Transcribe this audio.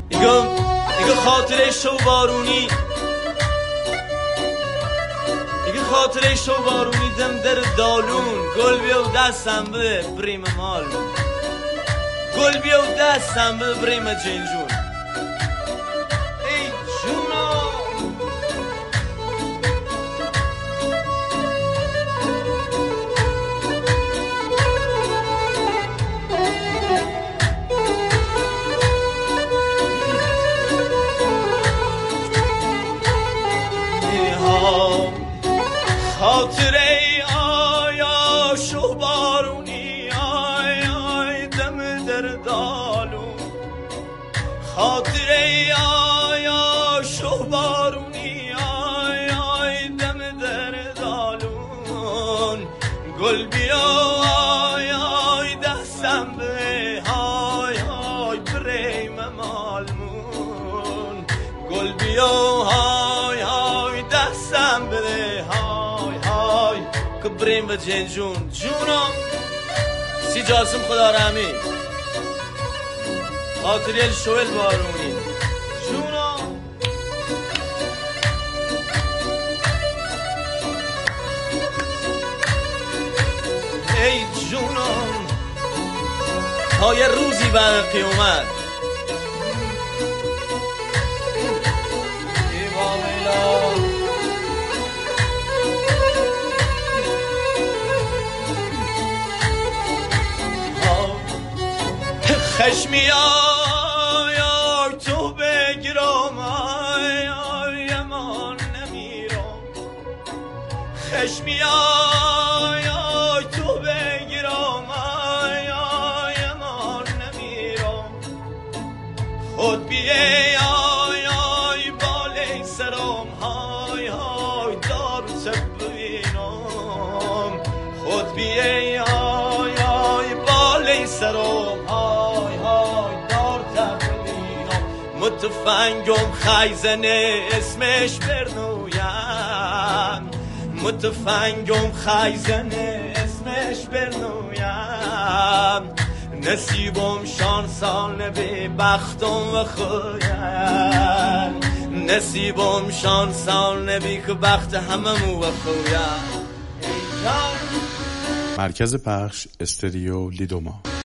دیگه خاطره شو بارونی، دیگه خاطره شو بارونی دم در دالون، گل بیا و دستم به بریم مال، گل بیا و دستم به بریم جنجون. ای جونا خاطره آیا شو بارونی، آی آی دم در دالون، خاطره آیا شو بارونی، آی آی دم در دالون، گل بیا آی آی دستم به های های بریم مالمون، گل بیا های های دستم به های که بریم به جنجون. جونم سی جاسم خدا رحمی، خاطری شویل بارونی. جونم ای جونم تا یه روزی بعد قیامت خشمی آی تو بگیرم، آی آی امان نمیرم، خشمی آی تو بگیرم، آی آی امان نمیرم، خود بیه آی آی بالی سرم، های های دارو ببینم، خود بیه آی آی بالی سرم، متفنگم خیزنه اسمش برنویم، متفنگم خیزنه اسمش برنویم، نصیبم شانسانه به بختم و خویم، نصیبم شانسانه بی که بخت هممو و خویم. مرکز پخش استریو لیدوما.